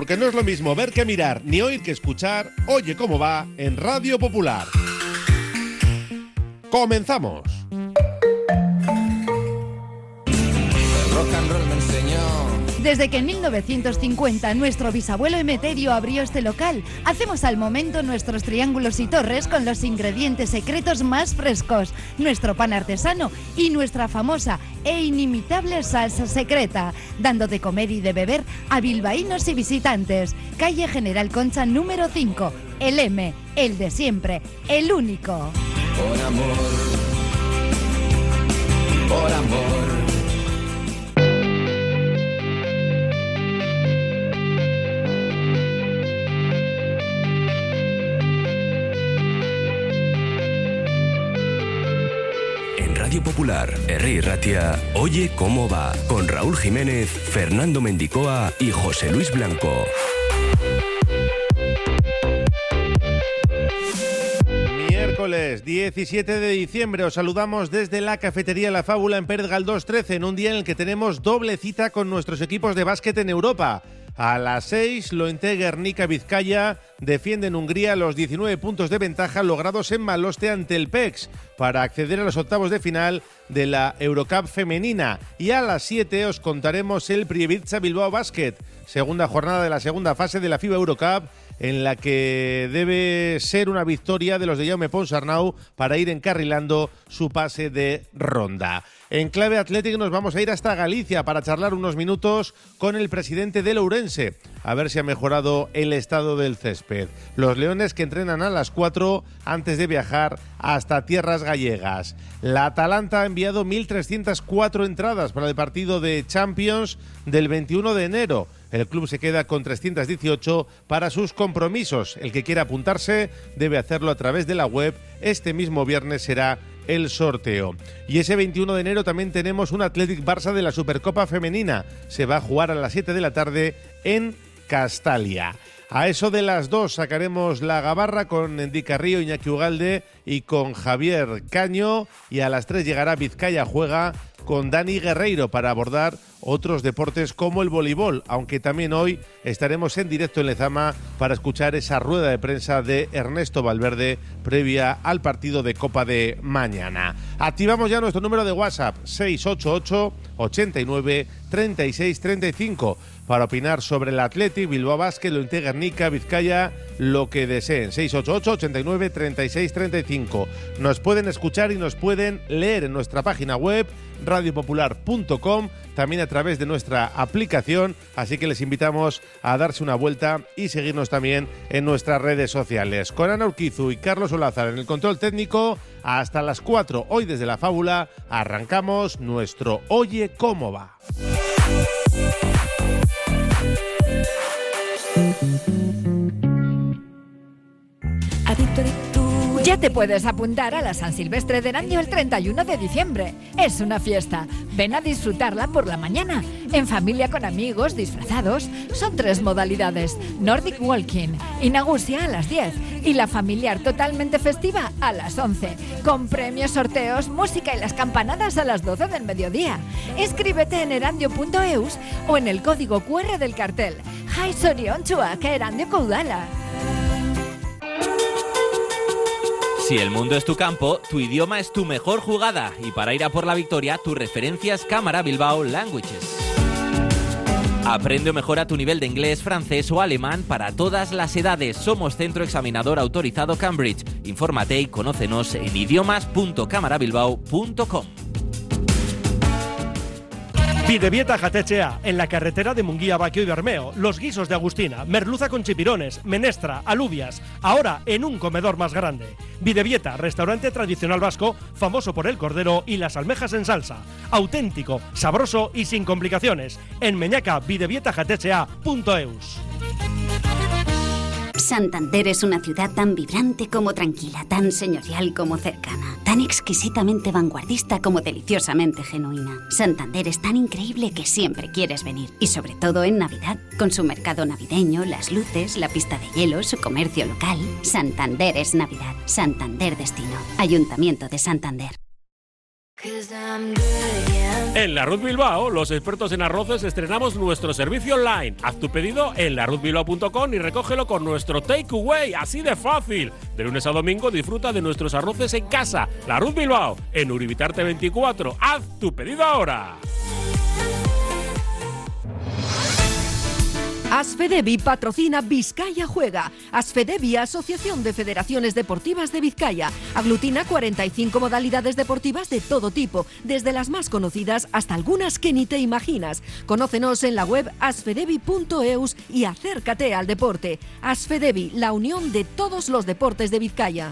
porque no es lo mismo ver que mirar, ni oír que escuchar. Oye cómo va en Radio Popular. ¡Comenzamos! El rock and roll me enseñó. Desde que en 1950 nuestro bisabuelo Emeterio abrió este local, hacemos al momento nuestros triángulos y torres con los ingredientes secretos más frescos, nuestro pan artesano y nuestra famosa e inimitable salsa secreta, dando de comer y de beber a bilbaínos y visitantes. Calle General Concha número 5, el M, el de siempre, el único. Por amor, por amor. Radio Popular, Herri Ratia, Oye cómo va, con Raúl Jiménez, Fernando Mendicoa y José Luis Blanco. Miércoles 17 de diciembre os saludamos desde la cafetería La Fábula en Pérez Galdós 13, en un día en el que tenemos doble cita con nuestros equipos de básquet en Europa. A las 6, Lointe Guernica Vizcaya defiende en Hungría los 19 puntos de ventaja logrados en Maloste ante el PEX para acceder a los octavos de final de la Eurocup femenina. Y a las 7 os contaremos el Prievidza Bilbao Basket, segunda jornada de la segunda fase de la FIBA Eurocup, en la que debe ser una victoria de los de Jaume Ponsarnau para ir encarrilando su pase de ronda. En clave Athletic nos vamos a ir hasta Galicia para charlar unos minutos con el presidente del Ourense, a ver si ha mejorado el estado del césped. Los leones que entrenan a las 4 antes de viajar hasta tierras gallegas. La Atalanta ha enviado 1.304 entradas para el partido de Champions del 21 de enero. El club se queda con 318 para sus compromisos. El que quiera apuntarse debe hacerlo a través de la web. Este mismo viernes será el sorteo. Y ese 21 de enero también tenemos un Athletic Barça de la Supercopa Femenina. Se va a jugar a las 7 de la tarde en Castalia. A eso de las 2 sacaremos la gabarra con Endy Carrillo, Iñaki Ugalde y con Javier Caño. Y a las 3 llegará Vizcaya Juega con Dani Guerreiro para abordar otros deportes como el voleibol, aunque también hoy estaremos en directo en Lezama para escuchar esa rueda de prensa de Ernesto Valverde previa al partido de Copa de mañana. Activamos ya nuestro número de WhatsApp 688 89 36 35 para opinar sobre el Athletic, Bilbao Basket, Lointe Guernica, Vizcaya, lo que deseen. 688 89 36 35. Nos pueden escuchar y nos pueden leer en nuestra página web radiopopular.com, también a través de nuestra aplicación, así que les invitamos a darse una vuelta y seguirnos también en nuestras redes sociales. Con Ana Urquizu y Carlos Olázar en el control técnico, hasta las 4, hoy desde La Fábula, arrancamos nuestro Oye cómo va. Ya te puedes apuntar a la San Silvestre de Erandio el 31 de diciembre. Es una fiesta. Ven a disfrutarla por la mañana. En familia, con amigos, disfrazados. Son 3 modalidades. Nordic Walking y Nagusia a las 10. Y la familiar totalmente festiva a las 11. Con premios, sorteos, música y las campanadas a las 12 del mediodía. Inscríbete en erandio.eus o en el código QR del cartel. Jai Soriontxuak Erandio Caudala. Si el mundo es tu campo, tu idioma es tu mejor jugada. Y para ir a por la victoria, tu referencia es Cámara Bilbao Languages. Aprende o mejora tu nivel de inglés, francés o alemán para todas las edades. Somos centro examinador autorizado Cambridge. Infórmate y conócenos en idiomas.camarabilbao.com. Bidebieta Jatetxea, en la carretera de Munguía, Baquio y Bermeo. Los guisos de Agustina, merluza con chipirones, menestra, alubias. Ahora en un comedor más grande. Bidebieta, restaurante tradicional vasco, famoso por el cordero y las almejas en salsa. Auténtico, sabroso y sin complicaciones. En Meñaca, bidebietajatetxea.eus. Santander es una ciudad tan vibrante como tranquila, tan señorial como cercana, tan exquisitamente vanguardista como deliciosamente genuina. Santander es tan increíble que siempre quieres venir, y sobre todo en Navidad, con su mercado navideño, las luces, la pista de hielo, su comercio local. Santander es Navidad. Santander Destino. Ayuntamiento de Santander. En Larruz Bilbao, los expertos en arroces, estrenamos nuestro servicio online. Haz tu pedido en larruzbilbao.com y recógelo con nuestro takeaway, así de fácil. De lunes a domingo disfruta de nuestros arroces en casa. Larruz Bilbao, en Uribitarte 24. Haz tu pedido ahora. Asfedevi patrocina Vizcaya Juega. Asfedevi, Asociación de Federaciones Deportivas de Vizcaya. Aglutina 45 modalidades deportivas de todo tipo, desde las más conocidas hasta algunas que ni te imaginas. Conócenos en la web asfedevi.eus y acércate al deporte. Asfedevi, la unión de todos los deportes de Vizcaya.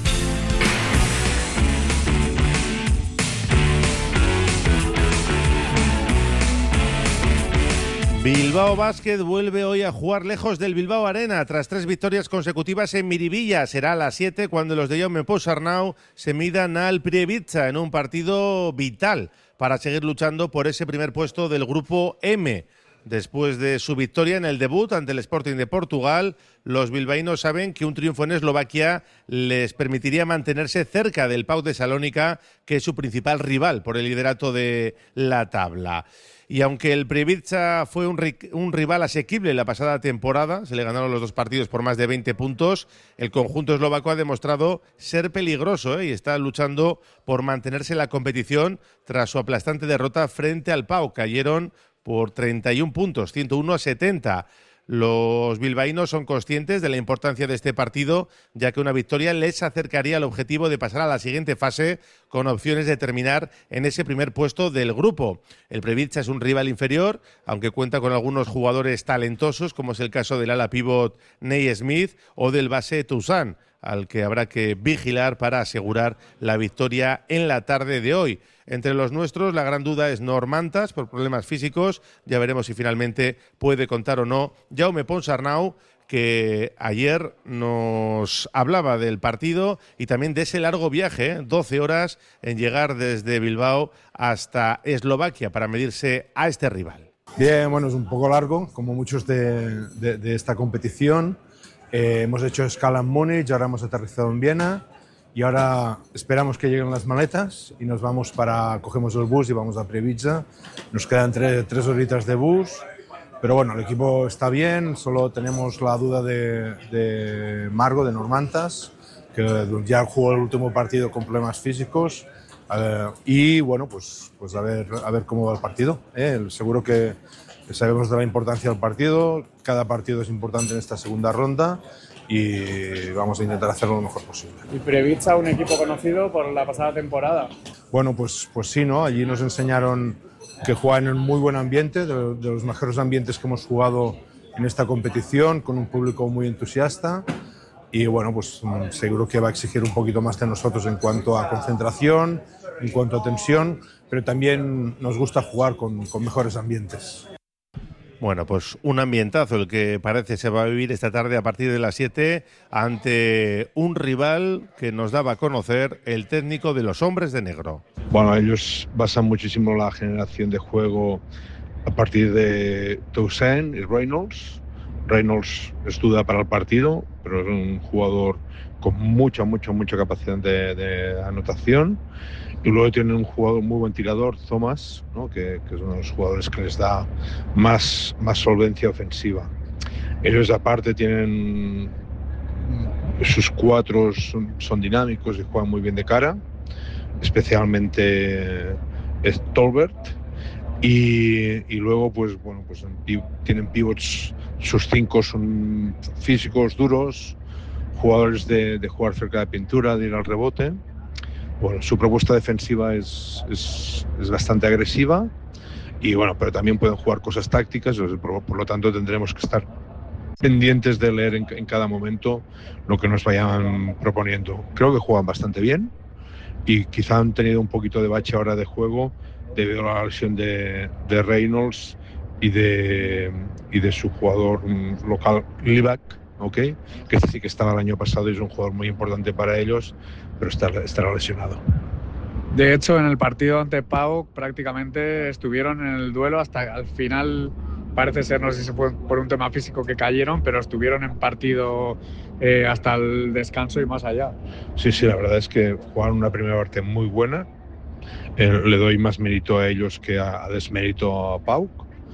Bilbao Basket vuelve hoy a jugar lejos del Bilbao Arena tras 3 victorias consecutivas en Miribilla. Será a las 7 cuando los de Jaume Ponsarnau se midan al Prievidza en un partido vital para seguir luchando por ese primer puesto del grupo M. Después de su victoria en el debut ante el Sporting de Portugal, los bilbaínos saben que un triunfo en Eslovaquia les permitiría mantenerse cerca del PAOK de Salónica, que es su principal rival por el liderato de la tabla. Y aunque el Prievidza fue un rival asequible la pasada temporada, se le ganaron los 2 partidos por más de 20 puntos, el conjunto eslovaco ha demostrado ser peligroso y está luchando por mantenerse en la competición tras su aplastante derrota frente al PAOK. Cayeron por 31 puntos, 101-70. Los bilbaínos son conscientes de la importancia de este partido, ya que una victoria les acercaría al objetivo de pasar a la siguiente fase con opciones de terminar en ese primer puesto del grupo. El Prievidza es un rival inferior, aunque cuenta con algunos jugadores talentosos, como es el caso del ala pívot Ney Smith o del base Toussaint, al que habrá que vigilar para asegurar la victoria en la tarde de hoy. Entre los nuestros, la gran duda es Normantas, por problemas físicos. Ya veremos si finalmente puede contar o no Jaume Ponsarnau, que ayer nos hablaba del partido y también de ese largo viaje, 12 horas en llegar desde Bilbao hasta Eslovaquia para medirse a este rival. Bien, bueno, es un poco largo, como muchos de esta competición. Hemos hecho escala en Múnich, ahora hemos aterrizado en Viena y ahora esperamos que lleguen las maletas y nos vamos cogemos el bus y vamos a Prievidza. Nos quedan 3 horitas de bus, pero bueno, el equipo está bien, solo tenemos la duda de Margo, de Normantas, que ya jugó el último partido con problemas físicos. Y bueno, pues a ver cómo va el partido. Seguro que sabemos de la importancia del partido, cada partido es importante en esta segunda ronda y vamos a intentar hacerlo lo mejor posible. ¿Y Prievidza, un equipo conocido por la pasada temporada? Bueno, pues sí, ¿no? Allí nos enseñaron que juegan en un muy buen ambiente, de los mejores ambientes que hemos jugado en esta competición, con un público muy entusiasta. Y bueno, pues seguro que va a exigir un poquito más de nosotros en cuanto a concentración, en cuanto a tensión, pero también nos gusta jugar con mejores ambientes. Bueno, pues un ambientazo el que parece se va a vivir esta tarde a partir de las 7 ante un rival que nos daba a conocer el técnico de los hombres de negro. Bueno, ellos basan muchísimo la generación de juego a partir de Toussaint y Reynolds. Reynolds es duda para el partido, pero es un jugador con mucha capacidad de anotación. Y luego tienen un jugador muy buen tirador, Thomas, ¿no? que es uno de los jugadores que les da más solvencia ofensiva. Ellos aparte tienen sus 4 son dinámicos y juegan muy bien de cara, especialmente Tolbert. Y luego pues tienen pivots, sus 5 son físicos, duros, jugadores de jugar cerca de pintura, de ir al rebote. Bueno, su propuesta defensiva es bastante agresiva y bueno, pero también pueden jugar cosas tácticas, por lo tanto tendremos que estar pendientes de leer en cada momento lo que nos vayan proponiendo. Creo que juegan bastante bien y quizá han tenido un poquito de bache ahora de juego debido a la lesión de Reynolds y de su jugador local, Livac, ¿okay? Que sí que estaba el año pasado y es un jugador muy importante para ellos, pero estará lesionado. De hecho, en el partido ante PAOK prácticamente estuvieron en el duelo hasta al final. Parece ser, no sé si fue por un tema físico que cayeron, pero estuvieron en partido hasta el descanso y más allá. Sí, la verdad es que jugaron una primera parte muy buena le doy más mérito a ellos que a desmérito a PAOK.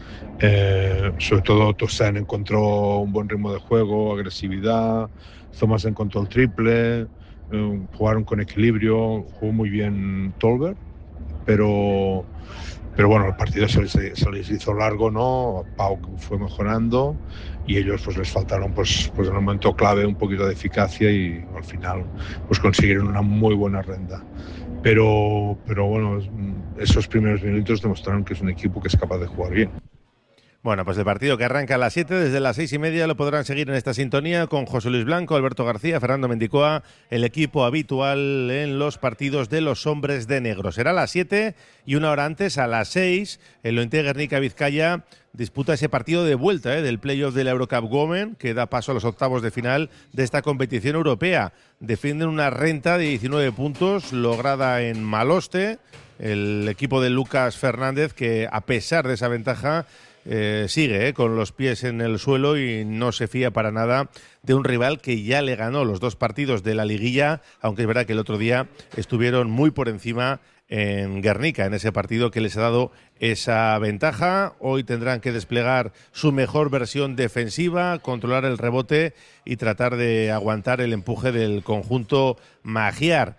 Sobre todo Toussaint encontró un buen ritmo de juego, agresividad, Thomas encontró el triple, jugaron con equilibrio, jugó muy bien Tolbert, pero bueno, el partido se les hizo largo, ¿no? PAOK fue mejorando y ellos pues les faltaron pues en el momento clave un poquito de eficacia y al final pues consiguieron una muy buena renta. Pero bueno, esos primeros minutos demostraron que es un equipo que es capaz de jugar bien. Bueno, pues el partido que arranca a las 7, desde las 6:30 lo podrán seguir en esta sintonía con José Luis Blanco, Alberto García, Fernando Mendicoa, el equipo habitual en los partidos de los hombres de negro. Será a las 7 y una hora antes, a las 6, el Lointe Guernica-Vizcaya disputa ese partido de vuelta del playoff de la Eurocup Women, que da paso a los octavos de final de esta competición europea. Defienden una renta de 19 puntos lograda en Maloste, el equipo de Lucas Fernández, que a pesar de esa ventaja sigue con los pies en el suelo y no se fía para nada de un rival que ya le ganó los 2 partidos de la liguilla, aunque es verdad que el otro día estuvieron muy por encima en Guernica, en ese partido que les ha dado esa ventaja. Hoy tendrán que desplegar su mejor versión defensiva, controlar el rebote y tratar de aguantar el empuje del conjunto magiar.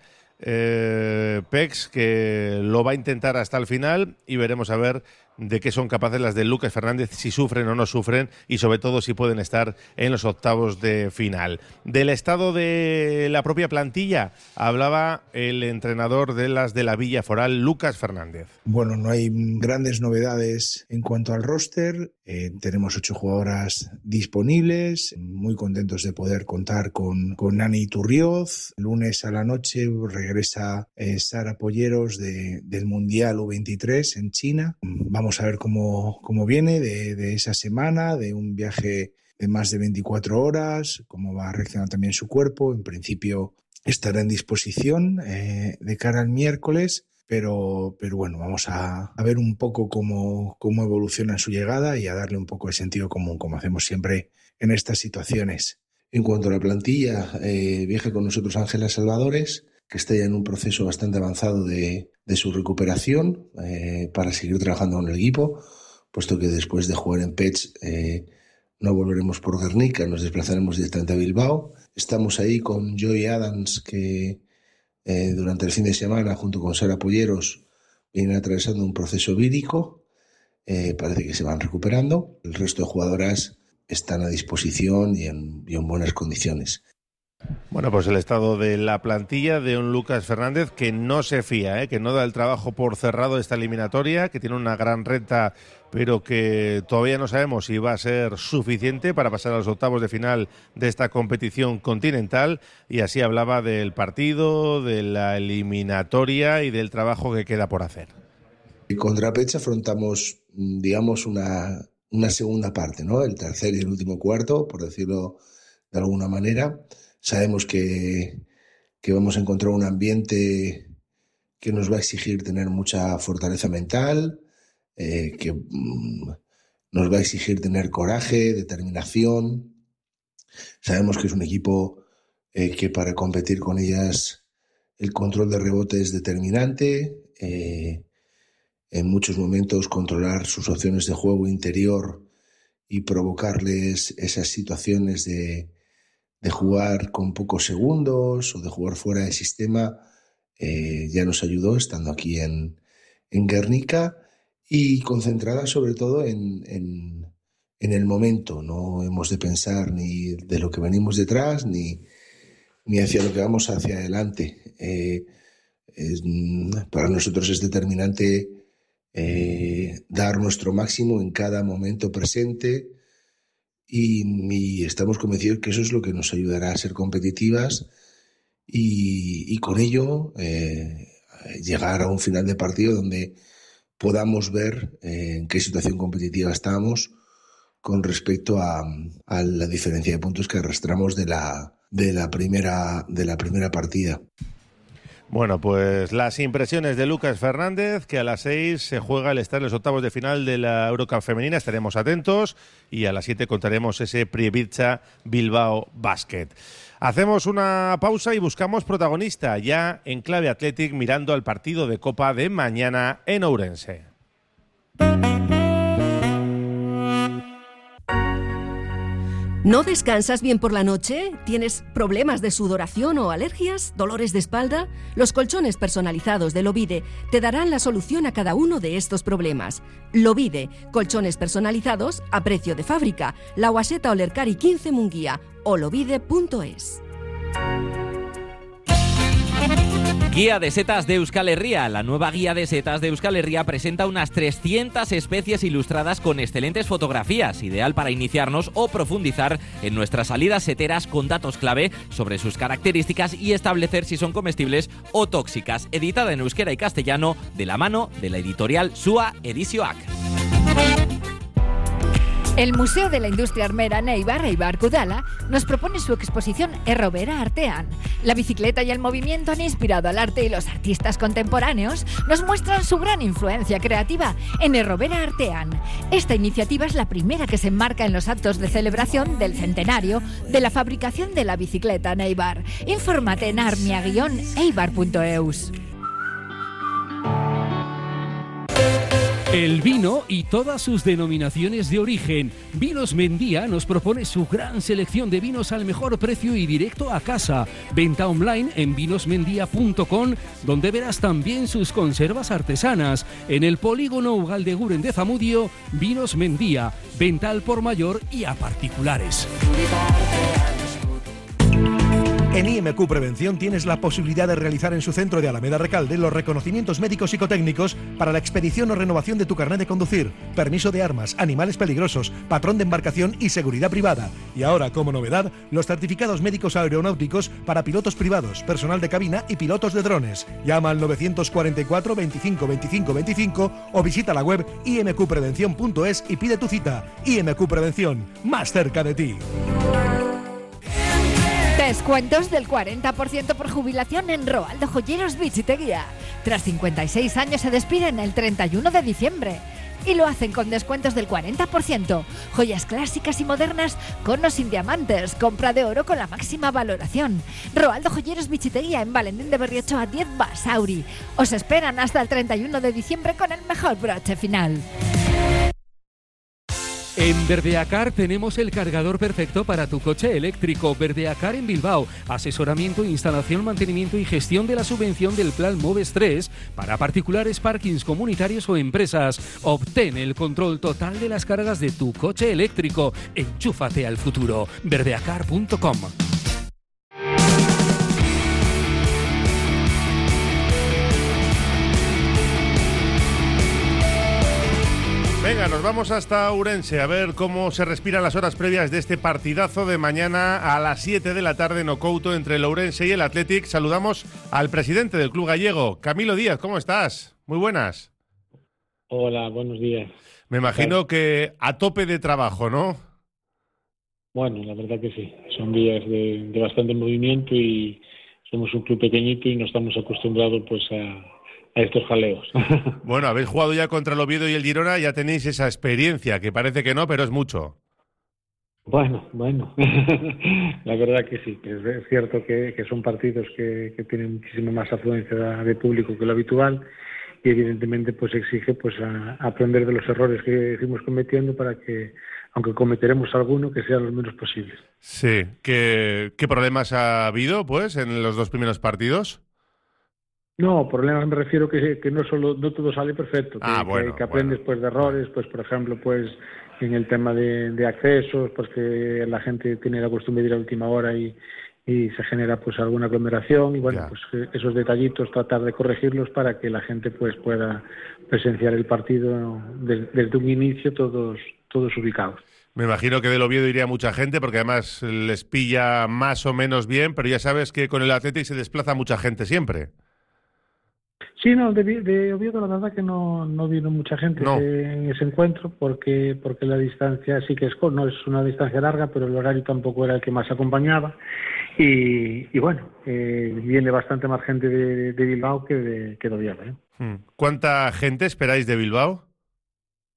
Pex, que lo va a intentar hasta el final y veremos a ver de qué son capaces las de Lucas Fernández, si sufren o no sufren y sobre todo si pueden estar en los octavos de final. Del estado de la propia plantilla hablaba el entrenador de las de la Villa Foral, Lucas Fernández. Bueno, no hay grandes novedades en cuanto al roster. Tenemos 8 jugadoras disponibles, muy contentos de poder contar con Nani Turrioz. El lunes a la noche regresa Sara Polleros del Mundial U23 en China. Vamos a ver cómo viene de esa semana, de un viaje de más de 24 horas, cómo va a reaccionar también su cuerpo. En principio estará en disposición de cara al miércoles. Pero bueno, vamos a ver un poco cómo evoluciona su llegada y a darle un poco de sentido común, como hacemos siempre en estas situaciones. En cuanto a la plantilla, viaja con nosotros Ángela Salvadores, que está ya en un proceso bastante avanzado de su recuperación para seguir trabajando con el equipo, puesto que después de jugar en Pets no volveremos por Guernica, nos desplazaremos directamente a Bilbao. Estamos ahí con Joy Adams, que durante el fin de semana, junto con Sara Polleros, vienen atravesando un proceso vírico. Parece que se van recuperando. El resto de jugadoras están a disposición y en buenas condiciones. Bueno, pues el estado de la plantilla de un Lucas Fernández que no se fía, que no da el trabajo por cerrado esta eliminatoria, que tiene una gran renta, pero que todavía no sabemos si va a ser suficiente para pasar a los octavos de final de esta competición continental. Y así hablaba del partido, de la eliminatoria y del trabajo que queda por hacer. Contra Pech afrontamos, digamos, una segunda parte, ¿no? El tercer y el último cuarto, por decirlo de alguna manera. Sabemos que vamos a encontrar un ambiente que nos va a exigir tener mucha fortaleza mental, que nos va a exigir tener coraje, determinación. Sabemos que es un equipo que para competir con ellas el control de rebote es determinante. En muchos momentos controlar sus opciones de juego interior y provocarles esas situaciones de jugar con pocos segundos o de jugar fuera de sistema, ya nos ayudó estando aquí en Guernica y concentrada sobre todo en el momento. No hemos de pensar ni de lo que venimos detrás ni hacia lo que vamos hacia adelante. Para nosotros es determinante dar nuestro máximo en cada momento presente. Y estamos convencidos que eso es lo que nos ayudará a ser competitivas y con ello llegar a un final de partido donde podamos ver en qué situación competitiva estamos con respecto a la diferencia de puntos que arrastramos de la primera partida. Bueno, pues las impresiones de Lucas Fernández, que a las 6 se juega el estar en los octavos de final de la Eurocup femenina, estaremos atentos y a las 7 contaremos ese Prievidza Bilbao Basket. Hacemos una pausa y buscamos protagonista ya en Clave Athletic mirando al partido de Copa de mañana en Ourense. ¿No descansas bien por la noche? ¿Tienes problemas de sudoración o alergias? ¿Dolores de espalda? Los colchones personalizados de Lovide te darán la solución a cada uno de estos problemas. Lovide, colchones personalizados a precio de fábrica. La Guaseta Olercari 15 Munguía o lovide.es. Guía de setas de Euskal Herria. La nueva guía de setas de Euskal Herria presenta unas 300 especies ilustradas con excelentes fotografías, ideal para iniciarnos o profundizar en nuestras salidas seteras con datos clave sobre sus características y establecer si son comestibles o tóxicas. Editada en euskera y castellano de la mano de la editorial Sua Edizioak. El Museo de la Industria Armera Eibar Kudala nos propone su exposición Errobera Artean. La bicicleta y el movimiento han inspirado al arte y los artistas contemporáneos nos muestran su gran influencia creativa en Errobera Artean. Esta iniciativa es la primera que se enmarca en los actos de celebración del centenario de la fabricación de la bicicleta en Eibar. Infórmate en armia-eibar.eus. El vino y todas sus denominaciones de origen. Vinos Mendía nos propone su gran selección de vinos al mejor precio y directo a casa. Venta online en vinosmendía.com, donde verás también sus conservas artesanas. En el polígono Ugaldeguren de Zamudio, Vinos Mendía. Venta al por mayor y a particulares. En IMQ Prevención tienes la posibilidad de realizar en su centro de Alameda Recalde los reconocimientos médicos psicotécnicos para la expedición o renovación de tu carnet de conducir, permiso de armas, animales peligrosos, patrón de embarcación y seguridad privada. Y ahora, como novedad, los certificados médicos aeronáuticos para pilotos privados, personal de cabina y pilotos de drones. Llama al 944 25 25 25 o visita la web imqprevención.es y pide tu cita. IMQ Prevención, más cerca de ti. Descuentos del 40% por jubilación en Roaldo Joyeros Bichiteguía. Tras 56 años se despiden el 31 de diciembre. Y lo hacen con descuentos del 40%. Joyas clásicas y modernas con o sin diamantes. Compra de oro con la máxima valoración. Roaldo Joyeros Bichiteguía en Valentín de Berriochoa 10 Basauri. Os esperan hasta el 31 de diciembre con el mejor broche final. En Verdeacar tenemos el cargador perfecto para tu coche eléctrico. Verdeacar en Bilbao. Asesoramiento, instalación, mantenimiento y gestión de la subvención del Plan Moves 3 para particulares, parkings comunitarios o empresas. Obtén el control total de las cargas de tu coche eléctrico. Enchúfate al futuro. verdeacar.com. Venga, nos vamos hasta Ourense a ver cómo se respiran las horas previas de este partidazo de mañana a las 7 de la tarde en Ocouto entre el Ourense y el Athletic. Saludamos al presidente del club gallego, Camilo Díaz. ¿Cómo estás? Muy buenas. Hola, buenos días. Me imagino que a tope de trabajo, ¿no? Bueno, la verdad que sí. Son días de bastante movimiento y somos un club pequeñito y no estamos acostumbrados pues a estos jaleos. Bueno, habéis jugado ya contra el Oviedo y el Girona, ya tenéis esa experiencia, que parece que no, pero es mucho. Bueno. La verdad que sí, que es cierto que son partidos que tienen muchísima más afluencia de público que lo habitual y evidentemente pues exige pues a aprender de los errores que fuimos cometiendo para que, aunque cometeremos alguno, que sean los menos posibles. Sí. ¿Qué problemas ha habido pues en los dos primeros partidos? No, problemas me refiero que no todo sale perfecto, que aprendes pues de errores, pues por ejemplo pues en el tema de accesos, pues que la gente tiene la costumbre de ir a última hora y se genera pues alguna aglomeración y bueno, pues esos detallitos tratar de corregirlos para que la gente pues pueda presenciar el partido desde un inicio todos ubicados. Me imagino que del Oviedo iría mucha gente porque además les pilla más o menos bien, pero ya sabes que con el Athletic se desplaza mucha gente siempre. Sí, no, de Oviedo la verdad que no vino mucha gente en ese encuentro porque la distancia sí que no es una distancia larga, pero el horario tampoco era el que más acompañaba y bueno, viene bastante más gente de Bilbao que de Oviedo. ¿Cuánta gente esperáis de Bilbao?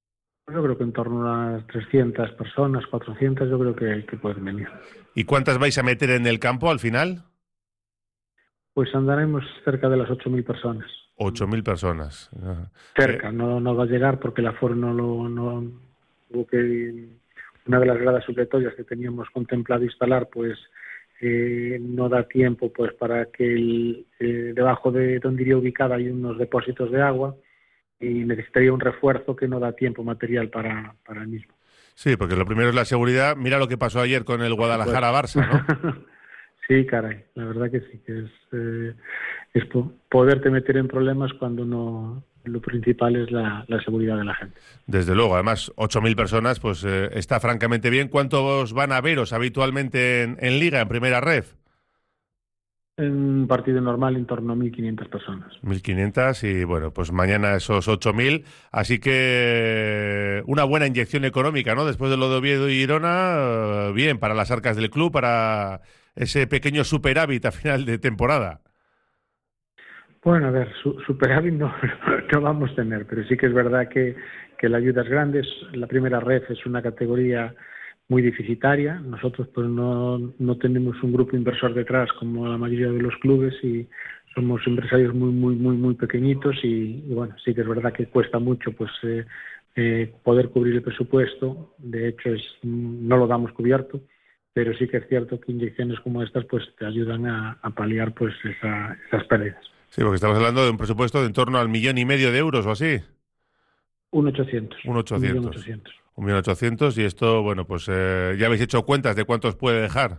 Yo creo que en torno a unas 300 personas, 400, yo creo que pueden venir. ¿Y cuántas vais a meter en el campo al final? Pues andaremos cerca de las 8.000 personas. 8.000 personas. Cerca, no va a llegar porque el aforo no hubo que... Una de las gradas supletorias que teníamos contemplado instalar, pues no da tiempo pues para que debajo de donde iría ubicada hay unos depósitos de agua y necesitaría un refuerzo que no da tiempo material para el mismo. Sí, porque lo primero es la seguridad. Mira lo que pasó ayer con el Guadalajara-Barça, ¿no? Sí, caray, la verdad que sí, que es poderte meter en problemas cuando no... Lo principal es la seguridad de la gente. Desde luego, además 8.000 personas, pues está francamente bien. ¿Cuántos van a veros habitualmente en Liga, en Primera Ref? En un partido normal en torno a 1.500 personas. 1.500 y bueno, pues mañana esos 8.000. Así que una buena inyección económica, ¿no? Después de lo de Oviedo y Girona, bien para las arcas del club, para ese pequeño superávit a final de temporada. Bueno, a ver, superávit no vamos a tener, pero sí que es verdad que la ayuda es grande. La Primera Ref es una categoría muy deficitaria. Nosotros pues no tenemos un grupo inversor detrás como la mayoría de los clubes y somos empresarios muy pequeñitos y bueno, sí que es verdad que cuesta mucho pues poder cubrir el presupuesto. De hecho no lo damos cubierto, pero sí que es cierto que inyecciones como estas pues te ayudan a paliar pues esas pérdidas. Sí, porque estamos hablando de un presupuesto de en torno al 1,5 millones de euros o así. 1.800. 1.800 y esto, bueno, pues ya habéis hecho cuentas de cuántos puede dejar.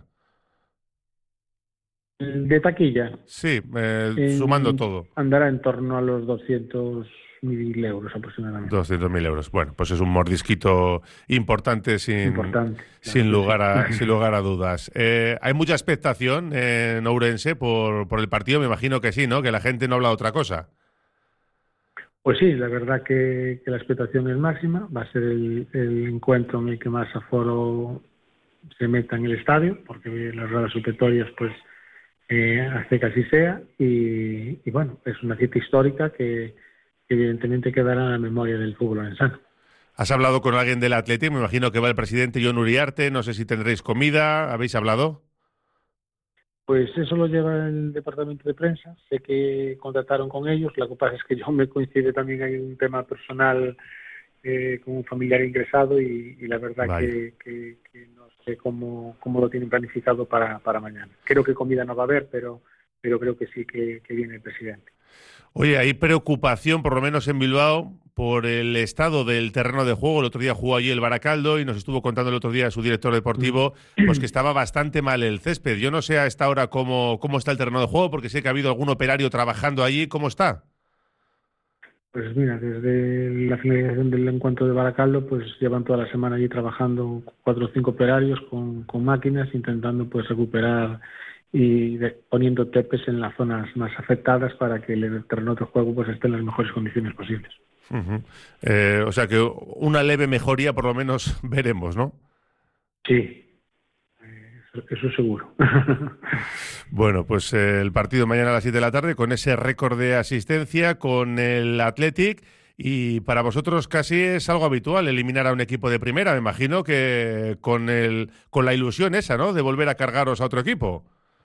De taquilla. Sí, sumando todo. Andará en torno a los 200.000 euros aproximadamente. 200.000 euros. Bueno, pues es un mordisquito importante sin lugar a dudas. ¿Hay mucha expectación en Ourense por el partido? Me imagino que sí, ¿no? Que la gente no habla de otra cosa. Pues sí, la verdad que la expectación es máxima. Va a ser el encuentro en el que más aforo se meta en el estadio, porque las gradas supletorias pues hace que así sea. Y bueno, es una cita histórica que evidentemente quedará en la memoria del fútbol orensano. ¿Has hablado con alguien del Athletic? Me imagino que va el presidente Jon Uriarte. No sé si tendréis comida. ¿Habéis hablado? Pues eso lo lleva el departamento de prensa. Sé que contrataron con ellos. Lo que pasa es que yo me coincide también, hay un tema personal con un familiar ingresado y la verdad que no sé cómo lo tienen planificado para mañana. Creo que comida no va a haber, pero creo que sí que viene el presidente. Oye, hay preocupación, por lo menos en Bilbao, por el estado del terreno de juego. El otro día jugó allí el Baracaldo y nos estuvo contando el otro día su director deportivo pues que estaba bastante mal el césped. Yo no sé a esta hora cómo está el terreno de juego, porque sé que ha habido algún operario trabajando allí. ¿Cómo está? Pues mira, desde la finalización del encuentro de Baracaldo, pues llevan toda la semana allí trabajando 4 o 5 operarios con máquinas, intentando pues recuperar y poniendo tepes en las zonas más afectadas para que el terreno de juego pues esté en las mejores condiciones posibles. O sea que una leve mejoría por lo menos veremos, ¿no? Sí, eso seguro. Bueno, pues el partido mañana a las 7 de la tarde con ese récord de asistencia con el Athletic. Y para vosotros casi es algo habitual eliminar a un equipo de primera. Me imagino que con la ilusión esa, ¿no?, de volver a cargaros a otro equipo.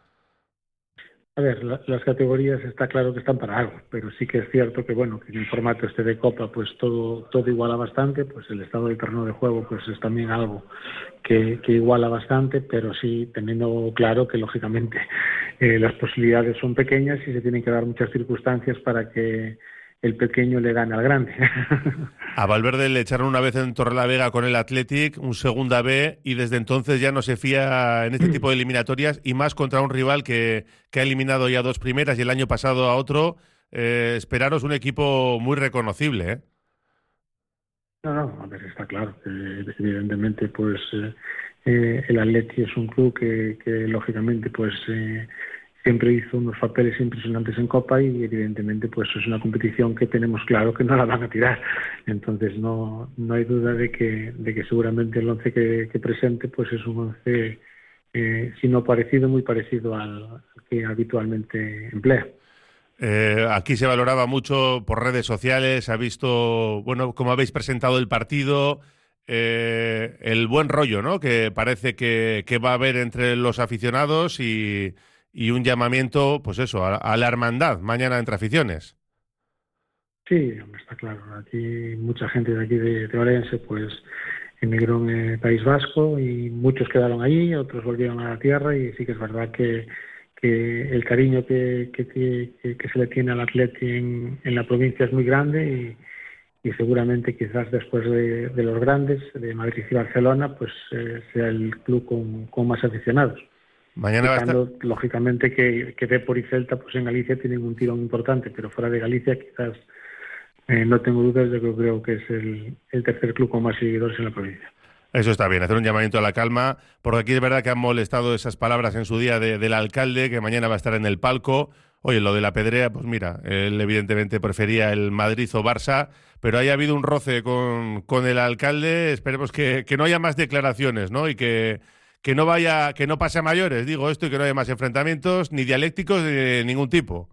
A ver, las categorías está claro que están para algo, pero sí que es cierto que bueno, que en el formato este de Copa pues todo iguala bastante, pues el estado del terreno de juego pues es también algo que iguala bastante, pero sí teniendo claro que lógicamente las posibilidades son pequeñas y se tienen que dar muchas circunstancias para que el pequeño le gane al grande. A Valverde le echaron una vez en Torrelavega con el Athletic, un segunda B, y desde entonces ya no se fía en este tipo de eliminatorias, y más contra un rival que ha eliminado ya 2 primeras y el año pasado a otro. Esperaros un equipo muy reconocible, ¿eh? No, a ver, está claro que evidentemente pues el Athletic es un club que lógicamente pues siempre hizo unos papeles impresionantes en Copa y evidentemente pues es una competición que tenemos claro que no la van a tirar. Entonces no hay duda de que seguramente el 11 que presente pues es un 11 si no parecido, muy parecido al que habitualmente emplea. Aquí se valoraba mucho por redes sociales, ha visto, bueno, cómo habéis presentado el partido, el buen rollo, ¿no?, que parece que va a haber entre los aficionados y un llamamiento, pues eso, a la hermandad mañana entre aficiones. Sí, está claro. Aquí mucha gente de aquí de Orense, pues emigró en el País Vasco y muchos quedaron allí, otros volvieron a la tierra, y sí que es verdad que el cariño que se le tiene al Atleti en la provincia es muy grande, y seguramente quizás después de los grandes, de Madrid y Barcelona, pues sea el club con más aficionados. Mañana va a estar... Lógicamente que Depor y Celta pues en Galicia tienen un tirón importante, pero fuera de Galicia quizás no tengo dudas de que creo que es el tercer club con más seguidores en la provincia. Eso está bien, hacer un llamamiento a la calma, porque aquí es verdad que han molestado esas palabras en su día del alcalde, que mañana va a estar en el palco. Oye, lo de la pedrea, pues mira, él evidentemente prefería el Madrid o Barça, pero ahí ha habido un roce con el alcalde. Esperemos que no haya más declaraciones, ¿no? Y que no pase a mayores, digo esto, y que no haya más enfrentamientos, ni dialécticos de ningún tipo.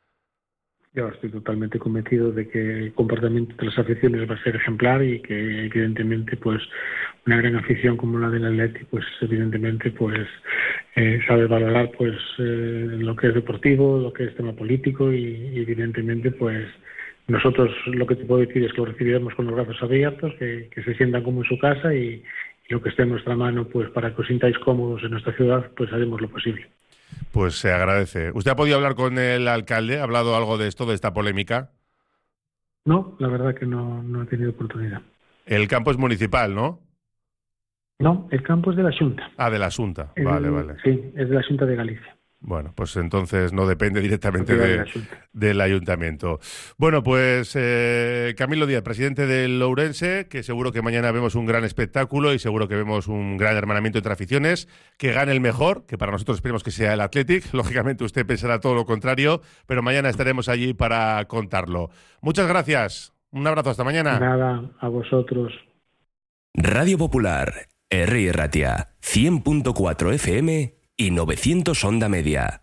Yo estoy totalmente convencido de que el comportamiento de las aficiones va a ser ejemplar, y que evidentemente pues una gran afición como la del Atleti pues evidentemente pues sabe valorar pues lo que es deportivo, lo que es tema político, y evidentemente pues nosotros lo que te puedo decir es que lo recibiremos con los brazos abiertos, que se sientan como en su casa, y lo que esté en nuestra mano pues para que os sintáis cómodos en nuestra ciudad, pues haremos lo posible. Pues se agradece. ¿Usted ha podido hablar con el alcalde? ¿Ha hablado algo de esto, de esta polémica? No, la verdad que no he tenido oportunidad. El campo es municipal, ¿no? No, el campo es de la Xunta. Ah, de la Xunta. Vale. Sí, es de la Xunta de Galicia. Bueno, pues entonces no depende directamente del ayuntamiento. Bueno, pues Camilo Díaz, presidente del Ourense, que seguro que mañana vemos un gran espectáculo y seguro que vemos un gran hermanamiento entre aficiones, que gane el mejor, que para nosotros esperemos que sea el Athletic. Lógicamente usted pensará todo lo contrario, pero mañana estaremos allí para contarlo. Muchas gracias. Un abrazo, hasta mañana. Nada, a vosotros. Radio Popular, Herri Ratia, 100.4 FM y 900 onda media.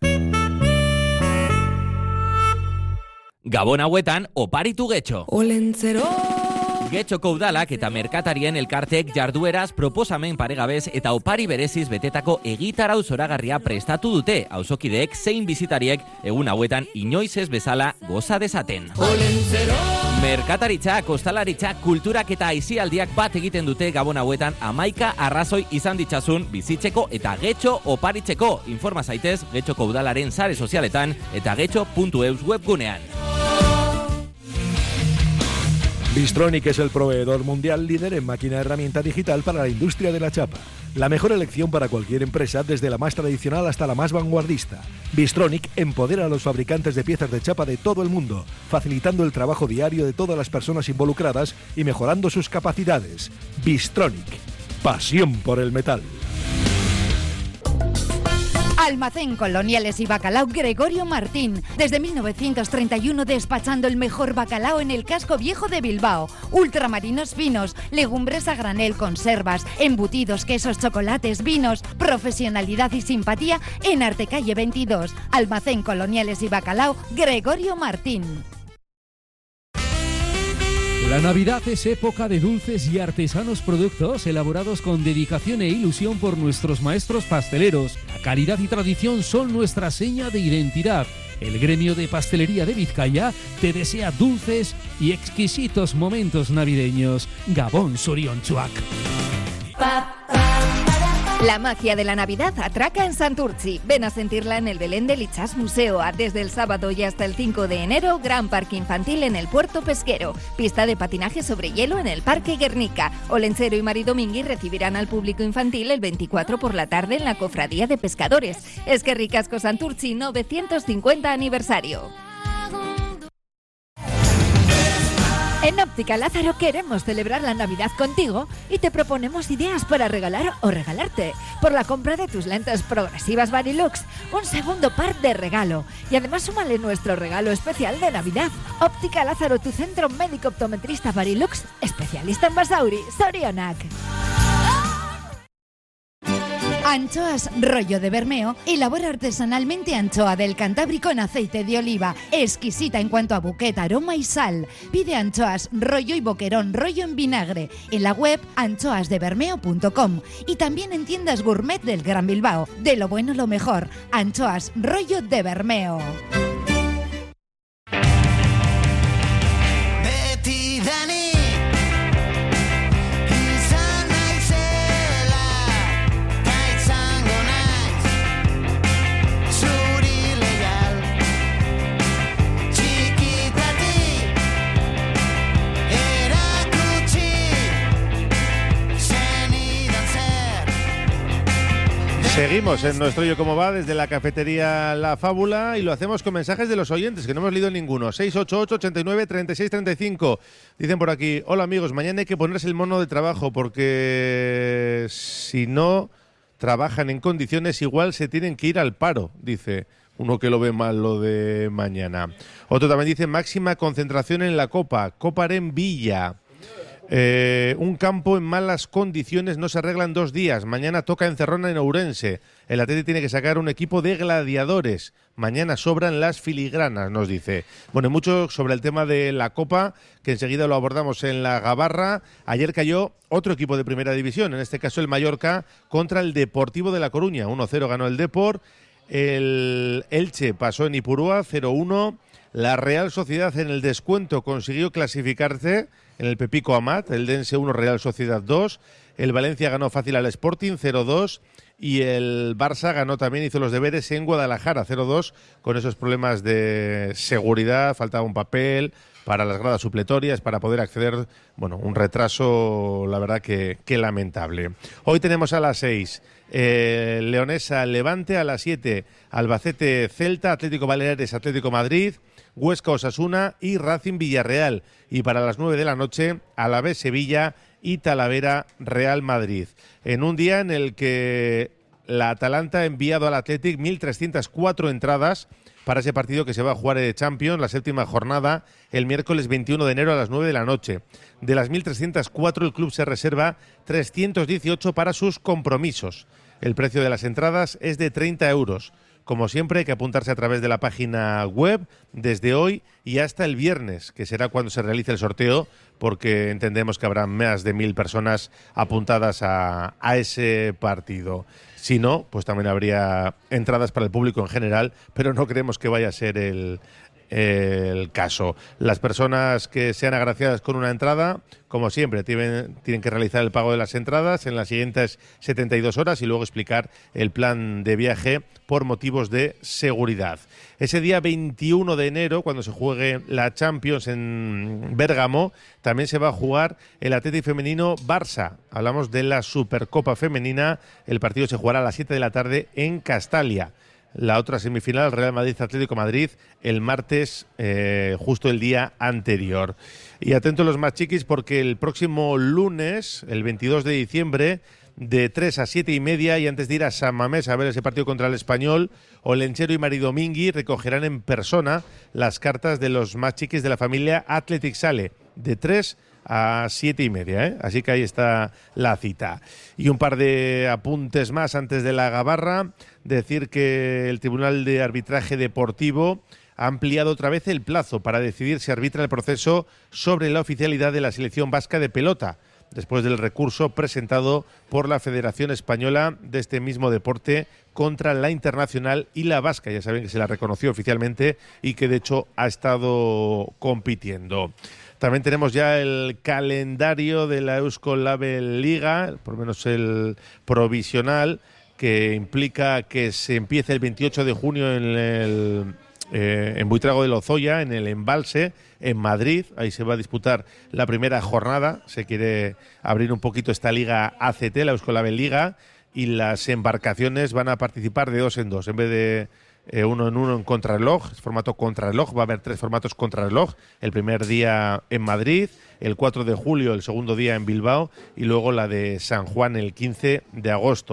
Gabon hauetan oparitu getxo. Olentzero. Getxoko udalak eta merkatarien elkartek jardueraz proposamen paregabez eta opari bereziz betetako egitarau zoragarria prestatu dute, auzokideek zein bizitariek egun hauetan inoiz ez bezala goza dezaten. Olentzero. Merkataritza, kostalaritza, kulturak eta aisialdiak bat egiten dute Gabon hauetan 11 arrazoi izan ditzazun bizitzeko eta getxo oparitzeko. Informa zaitez Getxoko udalaren sare sozialetan eta getxo.eus webgunean. Bystronic es el proveedor mundial líder en máquina herramienta digital para la industria de la chapa. La mejor elección para cualquier empresa, desde la más tradicional hasta la más vanguardista. Bystronic empodera a los fabricantes de piezas de chapa de todo el mundo, facilitando el trabajo diario de todas las personas involucradas y mejorando sus capacidades. Bystronic, pasión por el metal. Almacén Coloniales y Bacalao Gregorio Martín. Desde 1931 despachando el mejor bacalao en el casco viejo de Bilbao. Ultramarinos finos, legumbres a granel, conservas, embutidos, quesos, chocolates, vinos. Profesionalidad y simpatía en Artecalle 22. Almacén Coloniales y Bacalao Gregorio Martín. La Navidad es época de dulces y artesanos productos elaborados con dedicación e ilusión por nuestros maestros pasteleros. La calidad y tradición son nuestra seña de identidad. El gremio de pastelería de Vizcaya te desea dulces y exquisitos momentos navideños. Gabón Zoriontsuak. La magia de la Navidad atraca en Santurtzi. Ven a sentirla en el Belén del Ichas Museo. Desde el sábado y hasta el 5 de enero, gran parque infantil en el puerto pesquero. Pista de patinaje sobre hielo en el Parque Guernica. Olentzero y Mari Domingui recibirán al público infantil el 24 por la tarde en la Cofradía de Pescadores. Eskerrik asko Santurtzi, 950 aniversario. En Óptica Lázaro queremos celebrar la Navidad contigo y te proponemos ideas para regalar o regalarte. Por la compra de tus lentes progresivas Varilux, un segundo par de regalo. Y además súmale nuestro regalo especial de Navidad. Óptica Lázaro, tu centro médico optometrista Varilux, especialista en Basauri, Zorionak. Anchoas Rollo de Bermeo elabora artesanalmente anchoa del Cantábrico en aceite de oliva, exquisita en cuanto a buquet, aroma y sal. Pide anchoas rollo y boquerón rollo en vinagre en la web anchoasdebermeo.com y también en tiendas gourmet del Gran Bilbao. De lo bueno lo mejor, Anchoas Rollo de Bermeo. Seguimos en nuestro Yo Cómo Va desde la cafetería La Fábula y lo hacemos con mensajes de los oyentes, que no hemos leído ninguno. 688-89-3635. Dicen por aquí: hola amigos, mañana hay que ponerse el mono de trabajo porque si no trabajan en condiciones igual se tienen que ir al paro, dice uno que lo ve mal lo de mañana. Otro también dice: máxima concentración en la Copa en Villa. Un campo en malas condiciones no se arregla en 2 días. Mañana toca Encerrona en Ourense. El Atleti tiene que sacar un equipo de gladiadores. Mañana sobran las filigranas, nos dice. Bueno, mucho sobre el tema de la Copa, que enseguida lo abordamos en la Gabarra. Ayer cayó otro equipo de primera división, en este caso el Mallorca, contra el Deportivo de La Coruña. 1-0 ganó el Depor. El Elche pasó en Ipurúa, 0-1. La Real Sociedad en el descuento consiguió clasificarse en el Pepico Amat, el Dense 1, Real Sociedad 2, el Valencia ganó fácil al Sporting 0-2 y el Barça ganó también, hizo los deberes en Guadalajara 0-2 con esos problemas de seguridad, faltaba un papel para las gradas supletorias para poder acceder, bueno, un retraso la verdad que lamentable. Hoy tenemos a las 6 Leonesa Levante, a las 7 Albacete Celta, Atlético Baleares Atlético Madrid, Huesca Osasuna y Racing Villarreal. Y para las 9 de la noche, Alavés Sevilla y Talavera Real Madrid. En un día en el que la Atalanta ha enviado al Athletic 1.304 entradas para ese partido que se va a jugar de Champions, la 7ª jornada, el miércoles 21 de enero a las 9 de la noche. De las 1.304, el club se reserva 318 para sus compromisos. El precio de las entradas es de 30 euros. Como siempre, hay que apuntarse a través de la página web desde hoy y hasta el viernes, que será cuando se realice el sorteo, porque entendemos que habrá más de 1.000 personas apuntadas a ese partido. Si no, pues también habría entradas para el público en general, pero no creemos que vaya a ser el caso. Las personas que sean agraciadas con una entrada, como siempre, tienen que realizar el pago de las entradas en las siguientes 72 horas y luego explicar el plan de viaje por motivos de seguridad. Ese día 21 de enero, cuando se juegue la Champions en Bérgamo, también se va a jugar el Athletic femenino Barça. Hablamos de la Supercopa femenina. El partido se jugará a las 7 de la tarde en Castalia. La otra semifinal, Real Madrid-Atlético Madrid, el martes, justo el día anterior. Y atentos los más chiquis porque el próximo lunes, el 22 de diciembre, de 3 a 7 y media, y antes de ir a San Mamés a ver ese partido contra el Español, Olenchero y Maridomingui recogerán en persona las cartas de los más chiquis de la familia Athletic Sale, de 3 a 7 y media, Así que ahí está la cita. Y un par de apuntes más antes de la Gabarra. Decir que el Tribunal de Arbitraje Deportivo ha ampliado otra vez el plazo para decidir si arbitra el proceso sobre la oficialidad de la selección vasca de pelota, después del recurso presentado por la Federación Española de este mismo deporte contra la Internacional y la Vasca. Ya saben que se la reconoció oficialmente y que de hecho ha estado compitiendo. También tenemos ya el calendario de la Eusko Label Liga, por lo menos el provisional, que implica que se empiece el 28 de junio en Buitrago de Lozoya, en el Embalse, en Madrid. Ahí se va a disputar la primera jornada. Se quiere abrir un poquito esta liga ACT, la Eusko Label Liga, y las embarcaciones van a participar de 2 en 2. En vez de 1 en 1 en contrarreloj, formato contrarreloj, va a haber 3 formatos contrarreloj. El primer día en Madrid, el 4 de julio el segundo día en Bilbao y luego la de San Juan el 15 de agosto.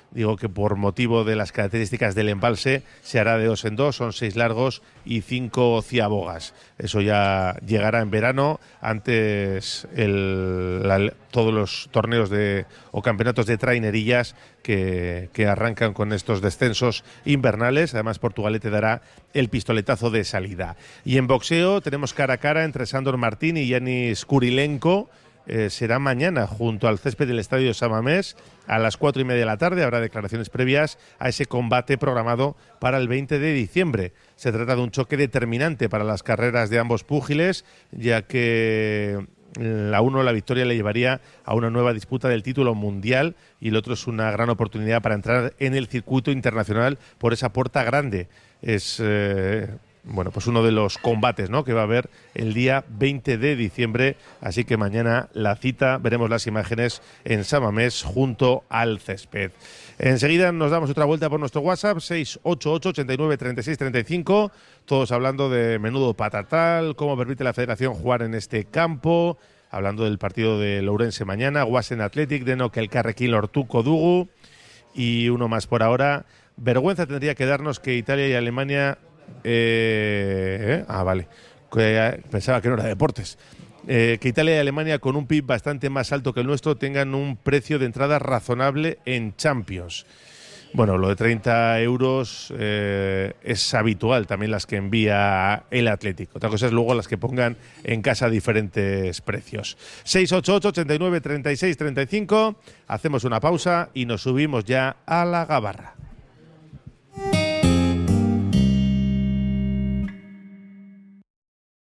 Digo que por motivo de las características del embalse se hará de 2 en 2, son 6 largos y 5 ciabogas. Eso ya llegará en verano, antes todos los torneos o campeonatos de trainerillas que arrancan con estos descensos invernales. Además, Portugalete dará el pistoletazo de salida. Y en boxeo tenemos cara a cara entre Sandor Martín y Yanis Kurilenko. Será mañana junto al césped del Estadio San Mamés a las 4:30 de la tarde. Habrá declaraciones previas a ese combate programado para el 20 de diciembre. Se trata de un choque determinante para las carreras de ambos púgiles, ya que la victoria le llevaría a una nueva disputa del título mundial y el otro es una gran oportunidad para entrar en el circuito internacional por esa puerta grande. Es pues uno de los combates, ¿no?, que va a haber el día 20 de diciembre, así que mañana la cita, veremos las imágenes en San Mamés junto al césped. Enseguida nos damos otra vuelta por nuestro WhatsApp, 688-89-36-35, todos hablando de menudo patatal, cómo permite la Federación jugar en este campo, hablando del partido de Lourense mañana, Guasen Athletic, Denok Elkarrekin Lortuko Dugu, y uno más por ahora. Vergüenza tendría que darnos que Italia y Alemania... vale, pensaba que no era deportes. Que Italia y Alemania, con un PIB bastante más alto que el nuestro, tengan un precio de entrada razonable en Champions. Bueno, lo de 30 euros es habitual, también las que envía el Atlético. Otra cosa es luego las que pongan en casa diferentes precios. 688-89-36-35, hacemos una pausa y nos subimos ya a la gabarra.